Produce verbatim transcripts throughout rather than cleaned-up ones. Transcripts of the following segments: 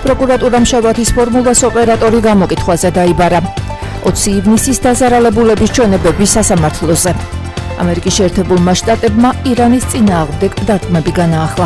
პროკურატურამ შაბათის ფორმულას ოპერატორი გამოკითხვაზე დაიბარა. ოცი ივნისის დაზარალებულების ჩვენებები სასამართლოზე. ამერიკის შეერთებულმა შტატებმა ირანის წინააღმდეგ დარტყმები განაახლა.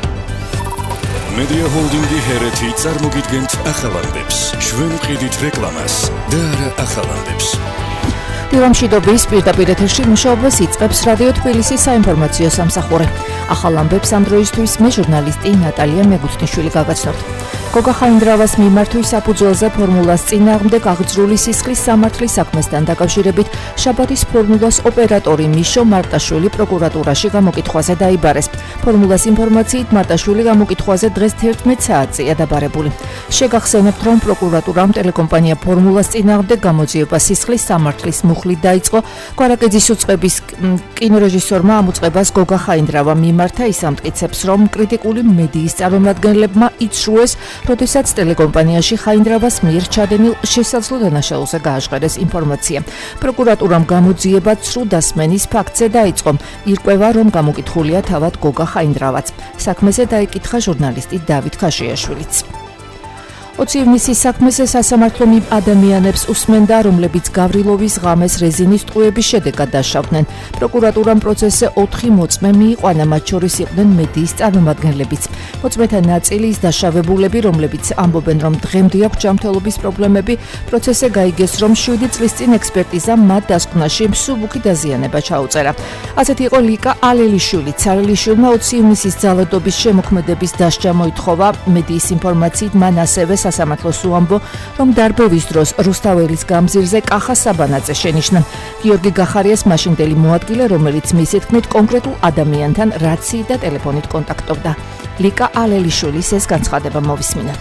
Media Holding-ი ჰერეთი წარმოგიდგენთ ახალანდებს. ჩვენ ვყიდით რეკლამას და არა ახალანდებს. დილამშვიდობის პირდაპირ ეთერში მუშაობას იწყებს რადიო თბილისის საინფორმაციო სამსახური. ახალ ამბებს ამ დროისთვის მე ჟურნალისტი ნატალია მეგუთნიშვილი გაგაცნობთ. გოგა ხაინდრავას მიმართვის საფუძველზე ფორმულას წინააღმდეგ აღძრული სისხლის სამართლის საქმესთან დაკავშირებით შაბათის ფორმულას ოპერატორი მიშო მარტაშვილი პროკურატურაში გამოკითხვაზე დაიბარეს. ფორმულას ინფორმაციით მარტაშვილი გამოკითხვაზე დღეს თერთმეტ საათზეა დაბარებული. შეგახსენებთ, რომ პროკურატურამ ტელეკომპანია ფორმულას წინააღმდეგ გამოძიება სისხლის სამართლის მუხლით დაიწყო. გვარაკეძის უწყების კინორეჟისორმა ამ უწყებას გოგა ხაინდრავა მიმართა. ის ამტკიცებს, რომ კრიტიკული მედიის წარმომადგენლებმა იცრუეს, როდესაც ტელეკომპანიაში ხაინდრავას მიერ ჩადენილ შესაძლო დანაშაულზე გააჟღერეს ინფორმაცია. პროკურატურამ გამოძიება ცრუ დასმენის ფაქტზე დაიწყო. ირკვევა, რომ გამოკითხულია თავად გოგა ხაინდრავაც. საქმეზე დაიკითხა ჟურნალისტი დავით ქაშიაშვილიც. ოცი ივნისის საქმეზე სასამართლო ადამიანებს უსმენდა, რომლებიც გავრილოვის ღამეს რეზინის ტყუების შედეგად დაშავდნენ. პროკურატურამ პროცესზე ოთხი მოწმე მიიყვანა, მათ შორის იყვნენ მედიის წარმომადგენლებიც. მოწმეთა ნაწილი ის დაშავებულები, რომლებიც ამბობენ, რომ დღემდე აქვს ჯანმრთელობის პრობლემები, პროცესზე გაიგეს, რომ შვიდი წლის წინ ექსპერტიზამ მათ დასკვნაში მსუბუქი დაზიანება ჩაუწერა. ასეთი იყო ლიკა ალელიშვილი. ცარელიშვილმა ოცი ივნისის ძალადობის შემოქმედების დასჯა მოითხოვა. მედიის ინფორმაციით მან ასევე სასამართლოს უამბო, რომ დარბევის დროს რუსთაველის გამზირზე კახა საბანაძე შენიშნა. გიორგი გახარიას მაშინდელი მოადგილე, რომელიც მისი თქმით კონკრეტულ ადამიანთან რაციით და ტელეფონით კონტაქტობდა. ლიკა ალელიშვილის ეს განცხადება მოვისმინოთ.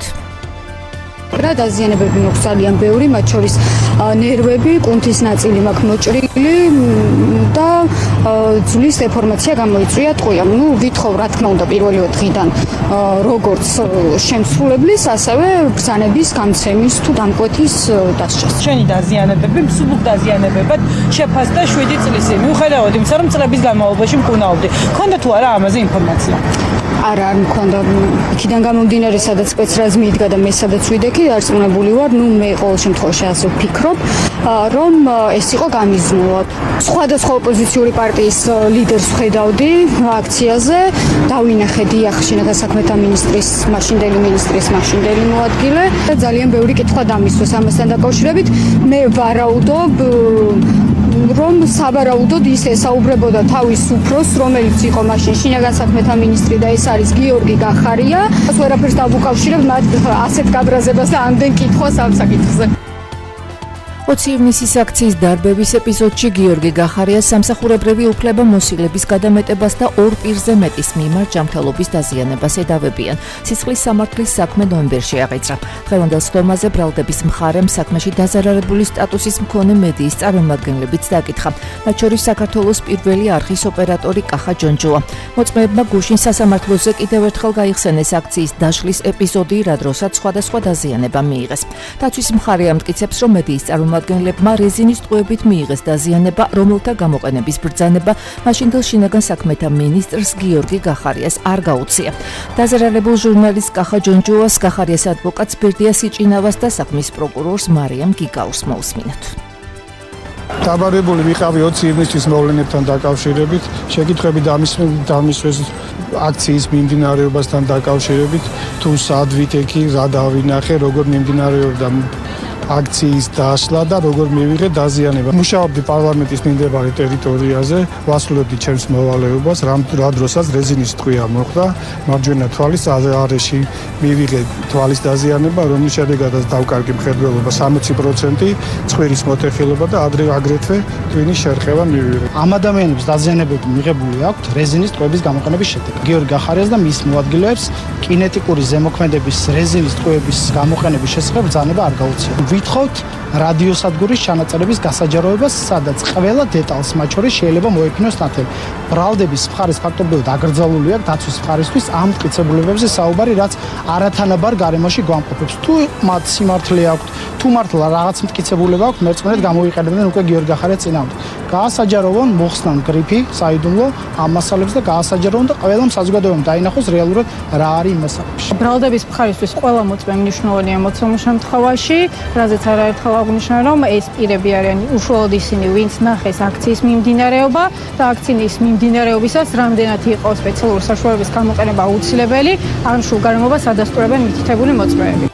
რა დაზიანებები მაქვს ძალიან ბევრი, მათ შორის ნერვები, კუნთის ნაწილი მაქვს მოჭრილი და ძვლის დეფორმაცია გამოიწვია ტყუია. ნუ ვითხოვ რა თქმა უნდა პირველი დღიდან როგორც შემსრულებლის, ასევე ბრძანების გამცემის თუ დამკვეთის დასჯას. ჩვენი დაზიანებები მსუბუქ დაზიანებებად შეფასდა შვიდი წლისი. მიუხედავად იმისა, რომ წლების განმავლობაში მკურნალობდი. მქონდა თუ არა ამაზე ინფორმაცია? არა, არ მქონდა. იქიდან გამომდინარე, სადაც სპეცრაზმი იდგა და მე სადაც ვიდექი, დარწმუნებული ვარ, ნუ მე ყოველ შემთხვევაში ასე ვფიქრობ, რომ ეს იყო გამიზნულად. სხვადასხვა ოპოზიციური პარტიის ლიდერს ვხედავდი აქციაზე, დავინახე დიახ შინაგან საქმეთა მინისტრის, მაშინდელი მინისტრის მაშინდელი მოადგილე და ძალიან ბევრი კითხვა დამისვეს ამასთან დაკავშირებით. მე ვარაუდობ, რომ საბარაუდოდ ის ესაუბრებოდა თავის უფროს, რომელიც იყო მაშინ შინაგან საქმეთა მინისტრი და ეს არის გიორგი გახარია. ეს ვერაფერს დავუკავშირებ მათ ასეთ გაბრაზებას და ამდენ კითხვას ამ საკითხზე. ოცი ივნისის აქციის დარბევის ეპიზოდში გიორგი გახარიას სამსახურებრივი უფლება მოსილების გადამეტებას და ორ პირზე მეტის მიმართ ჯანმრთელობის დაზიანებას ედავებიან. სისხლის სამართლის საქმე ნოემბერში აღიძრა. დღევანდელ სხდომაზე ბრალდების მხარემ საქმეში დაზარალებული სტატუსის მქონე მედიის წარმომადგენლებიც დაკითხა. მათ შორის საქართველოს პირველი არხის ოპერატორი კახა ჯონჯოა. მოწმეებმა გუშინ სასამართლოზე კიდევ ერთხელ გაიხსენეს აქციის დაშლის ეპიზოდი, რა დროსაც სხვადასხვა დაზიანება მიიღეს. დაცვის მხარე ამტკიცებს, რომ მედიის წარმომადგენლებმა რეზინის ტყუებით მიიღეს დაზიანება, რომელთა გამოყენების ბრძანება მაშინდელ შინაგან საქმეთა მინისტრს გიორგი გახარიას არ გაუწია. დაზარალებულ ჟურნალისტ კახა ჯონჯოას გახარიას ადვოკატს ბერდია სიჭინავას და საქმის პროკურორს მარიამ გიგაურს მოусმინოთ. დაბარებული ვიყავი ოცი ივნისის მოვლენებთან დაკავშირებით, შეკითხვები დამისვეს აქციის მიმდინარეობასთან დაკავშირებით, თუ სად ვიტექი, რა დავინახე, როგორ მიმდინარეობდა აქციის დაშლა და როგორ მივიღე დაზიანება. მუშაობდი პარლამენტის მიმდებარე ტერიტორიაზე, ვასრულებდი ჩემს მოვალეობას, რა დროსაც რეზინის ტყვია მოხდა, მარჯვენა თვალის არეში მივიღე თვალის დაზიანება, რომლის შედეგადაც დავკარგი მხედველობა სამოცი პროცენტი, ცხვირის მოტეხილობა და აგრეთვე ტვინის შერყევა მივიღე. ამ ადამიანებს დაზიანებები მიღებული აქვთ რეზინის ტყვეების გამოყენების შედეგად. გიორგი გახარიას და მის მოადგილეებს კინეტიკური ზემოქმედების რეზინის ტყვეების გამოყენების შესახებ ბრძანება არ გაუწია. ვითხოვთ რადიოსადგურის ჩანაწერების გასაჯაროებას, სადაც ყველა დეტალს მათ შორის შეიძლება მოეფინოს ნათელი. ბრალდების მხარის ფაქტობრივად აკრძალული აქვს დაცვის მხარისთვის ამ მტკიცებულებებზე საუბარი, რაც არათანაბარ გარემოში გვამყოფებს. თუ მათ სიმართლე აქვთ, თუ მართლა რაღაც მტკიცებულება აქვთ, მერწმუნედ გამოიყენებდნენ უკვე გიორგი ახარიას წინააღმდეგ. გაასაჯაროვონ, მოხსნან გრიფი, საიდუმლო ამ მასალებს და გაასაჯაროვონ და ყველა საზოგადოებამ დაინახოს რეალურად რა არის იმ მასალებში. ბრალდების მხარისთვის ყველა მოწმე მნიშვნელოვანია მოცემულ შემთხვევაში, რაზეც არაერთხელ აღნიშნა, რომ ეს პირები არიან უშუალოდ ისინი, ვინც ნახეს აქციის მიმდინარეობა და აქციის მიმდინარეობისას რამდენად იყო სპეციალური საშუალებების გამოყენება აუცილებელი, ამ სრულ გარემობას ადასტურებენ მითითებული მოწმეები.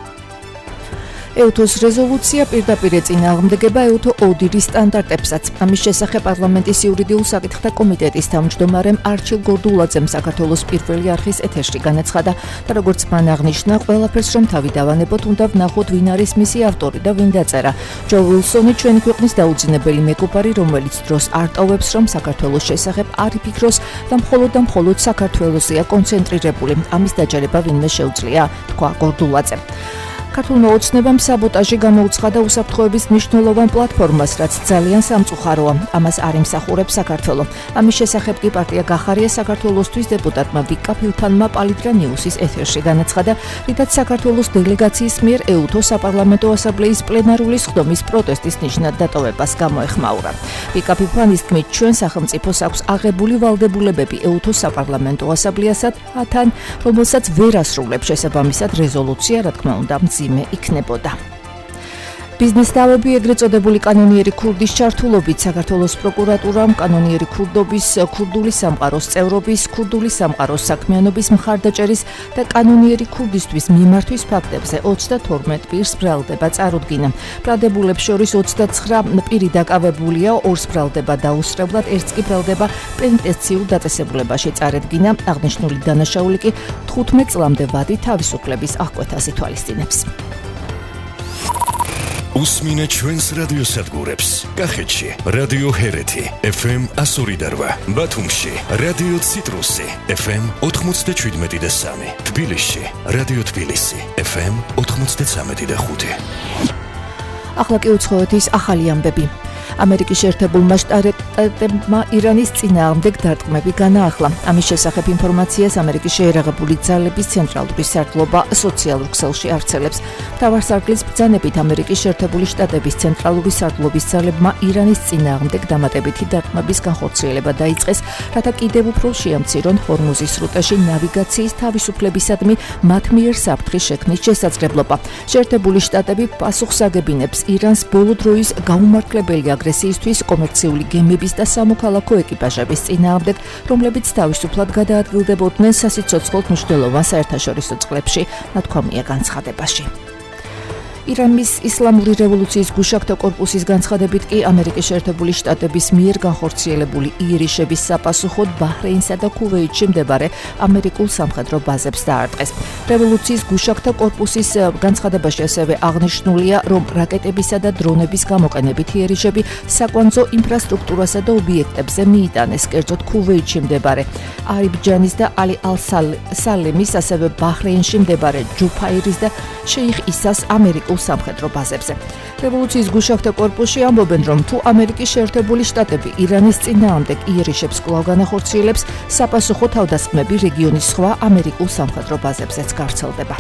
ეუთოს რეზოლუცია პირდაპირ ეწინააღმდეგება ეუთო ოდირის სტანდარტებსაც. ამის შესახებ პარლამენტის იურიდიულ საკითხთა კომიტეტის თავმჯდომარემ არჩილ გორდულაძემ საქართველოს პირველი არხის ეთერში განაცხადა და როგორც მან აღნიშნა, ყველაფერს რომ თავი დავანებოთ, უნდა ვნახოთ ვინ არის მისი ავტორი და ვინ დაწერა. ჯო ვილსონი ჩვენი ქვეყნის დაუძინებელი მეგობარი, რომელიც დროს არ ტოვებს, რომ საქართველოს შესახებ არ იფიქროს და მხოლოდ და მხოლოდ საქართველოსია კონცენტრირებული. ამის დაჯერება ვინმე შეუძლია, თქვა გორდულაძემ. ქართულმა ოცნებამ საბოტაჟი გამოუცხადა უსაფრთხოების მნიშვნელოვან პლატფორმას, რაც ძალიან სამწუხაროა. ამას არ იმსახურებს საქართველო. ამის შესახებ კი პარტია გახარია საქართველოსთვის დეპუტატმა ვიკა ფილთანმა პალიტრა ნიუსის ეთერში განაცხადა, რითაც საქართველოს დელეგაციის მიერ ეუთო საპარლამენტო ასამბლეის პლენარული სხდომის პროტესტის ნიშნად დატოვებას გამოეხმაურა. ვიკა ფილთანის თქმით, ჩვენ სახელმწიფოს აქვს აღებული ვალდებულებები ეუთო საპარლამენტო ასამბლეასთან, რომელსაც ვერ ასრულებს შესაბამისად რეზოლუცია, რა თქმა უნდა, მძიმე იქნებოდა. ბიზნეს დავები ეგრეთ წოდებული კანონიერი ქურდის ჩართულობით საქართველოს პროკურატურამ კანონიერი ქურდობის, ქურდული სამყაროს წევრობის, ქურდული სამყაროს საქმიანობის მხარდაჭერის და კანონიერი ქურდისთვის მიმართვის ფაქტებზე ოცდათორმეტ პირს ბრალდება წარუდგინა. ბრალდებულებს შორის ოცდაცხრა პირი დაკავებულია, ორს ბრალდება დაუსწრებლად, ერთს კი ბრალდება პენიტენციურ დაწესებულებაში წარედგინა. აღნიშნული დანაშაული კი თხუთმეტ წლამდე ვადი თავისუფლების აღკვეთას ითვალისწინებს. უსმინეთ ჩვენს რადიოსადგურებს. კახეთში რადიო ჰერეთი ეფ ემ ასორი და რვა, ბათუმში რადიო ციტრუსი ეფ ემ ოთხმოცდაშვიდმეტი და სამი, თბილისში რადიო თბილისი ეფ ემ ოთხმოცდაცამეტი და ხუთი. ახლა კი უცხოეთის ახალი ამბები. ამერიკის შეერთებულმა შტატებმა ირანის წინააღმდეგ დარტყმები განაახლა. ამის შესახებ ინფორმაციას ამერიკის შეერაღებული ძალების ცენტრალური სარდლობა სოციალურ ქსელში ავრცელებს. მთავარსარდლის ბრძანებით ამერიკის შეერთებული შტატების ცენტრალური სარდლობის ძალებმა ირანის წინააღმდეგ დამატებითი დარტყმების განხორციელება დაიწყეს, რათა კიდევ უფრო შეამცირონ ჰორმუზის სრუტეში ნავიგაციის თავისუფლებისადმი მათ მიერ საფრთხის შექმნის შესაძლებლობა. შეერთებული შტატები პასუხს აგებინებს ირანს ბოლო დროის გაუმართლებელი აგრესიისთვის კომერციული გემების და სამოქალაქო ეკიპაჟების წინააღმდეგ, რომლებიც თავისუფლად გადაადგილდებოდნენ სასიცოცხლოდ მნიშვნელოვან საერთაშორისო წყლებში, ნათქვამია განცხადებაში. ირანის ისლამური რევოლუციის გუშაქთა კორპუსის განცხადებით კი ამერიკის შეერთებული შტატების მიერ განხორციელებული იერიშების საპასუხოდ ბაჰრეინსა და ქუვეითში მდებარე ამერიკულ სამხედრო ბაზებს დაარტყეს. რევოლუციის გუშაქთა კორპუსის განცხადებაში ასევე აღნიშნულია, რომ რაკეტებისა და დრონების გამოყენებით იერიშები საკვანძო ინფრასტრუქტურასა და ობიექტებზე მიიტანეს, კერძოდ ქუვეითში მდებარე არიბჯანის და ალი ალ-სალემის, ასევე ბაჰრეინში მდებარე ჯუფაირის და შეიხ ისას ამერიკულ სამხედრო ბაზებზე. რევოლუციის გუშაქთა კორპუსში ამბობენ, რომ თუ ამერიკის შეერთებული შტატები ირანის წინააღმდეგ იერიშებს კვლავ განახორციელებს, საპასუხო თავდასხმები რეგიონის სხვა ამერიკულ სამხედრო ბაზებზეც გავრცელდება.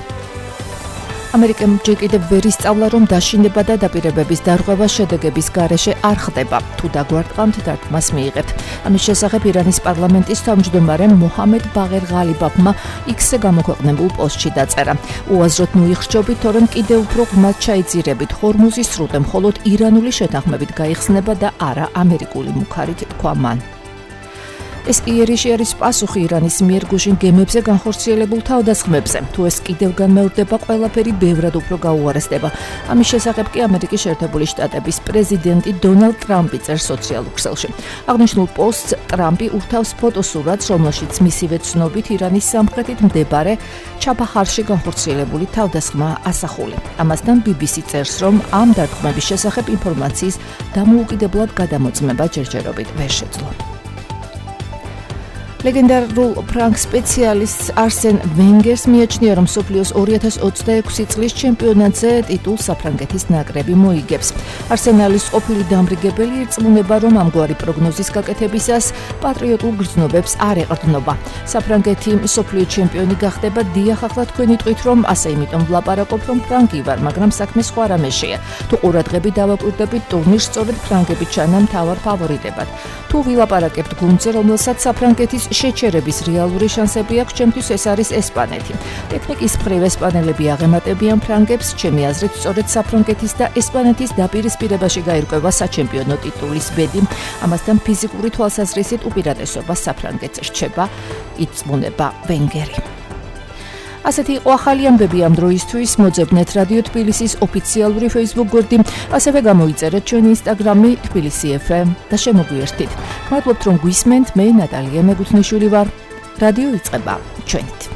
ამერიკამ ჯერ კიდევ ვერ ისწავლა, რომ დაშინება და დაპირებების დარღვევა შედეგების გარეშე არ ხდება, თუ დაგვარტყამთ დარტყმას მიიღებთ. ამის შესახებ ირანის პარლამენტის თავმჯდომარემ მოჰამედ ბაღერ ღალიბაფმა იქსზე გამოქვეყნებულ პოსტში დაწერა. უაზროდ ნუიხრჩობით, თორემ კიდევ უფრო ღრმად ჩაიძირებით ჰორმუზის სრუტე მხოლოდ ირანული შეთანხმებით გაიხსნება და არა ამერიკული მუქარით, თქვა მან. ეს იერიში არის პასუხი ირანის მიერ გუშინ გემებზე განხორციელებულ თავდასხმებზე. თუ ეს კიდევ განმეორდება, ყველაფერი ბევრად უფრო გაუარესდება. ამის შესახებ კი ამერიკის შეერთებული შტატების პრეზიდენტი დონალდ ტრამპი წერს სოციალურ ქსელში. აღნიშნულ პოსტს ტრამპი ურთავს ფოტოსურათს, რომელშიც მისივე ცნობით ირანის სამხრეთით მდებარე ჩაბაჰარში განხორციელებული თავდასხმაა ასახული. ამასთან ბი ბი სი წერს, რომ ამ დარტყმების შესახებ ინფორმაციის დამოუკიდებლად გადამოწმება ჯერჯერობით ვერ შეძლო. ლეგენდარულ ფრანგ სპეციალისტს არსენ ვენგერს მიაჩნია, რომ მსოფლიოს ორი ათას ოცდაექვსი წლის ჩემპიონატზე ტიტულს საფრანგეთის ნაკრები მოიგებს. არსენალის ყოფილი დამრიგებელი ირწმუნება, რომ ამგვარი პროგნოზის გაკეთებისას პატრიოტულ გრძნობებს არ ეყრდნობა. საფრანგეთი მსოფლიო ჩემპიონი გახდება, დიახ, ახლა თქვენ იტყვით, რომ ასე იმიტომ ვლაპარაკობ, რომ ფრანგი ვარ, მაგრამ საქმე სხვა რამეშია. თუ ყურადღები დავაკვირდებით, ტურნირს სწორედ ფრანგები ჩანა მთავარ ფავორიტებად. თუ ვილაპარაკებთ გუნდზე, რომელსაც საფრანგეთის შეჩერების რეალური შანსები აქვს, ჩემთვის ეს არის ესპანეთი. ტექნიკის მხრივ ესპანელები აღემატებიან ფრანგებს, ჩემი აზრით, სწორედ საფრანგეთის და ესპანეთის დაპირისპირებაში გაირკვევა საჩემპიონო ტიტულის ბედი. ამასთან ფიზიკური თვალსაზრისით უპირატესობა საფრანგეთს რჩება, იწმუნება ვენგერი. ასეთი იყო ახალი ამბები ამ დროისთვის. მოძებნეთ რადიო თბილისის ოფიციალური Facebook გვერდი, ასევე გამოიწერეთ ჩვენი Instagram-ი თბილისი ეფ ემ და შემოგვიერთდით. მადლობთ, რომ გვისმენთ. მე ნატალია მეგუთნიშვილი ვარ. რადიო იწყება ჩვენით.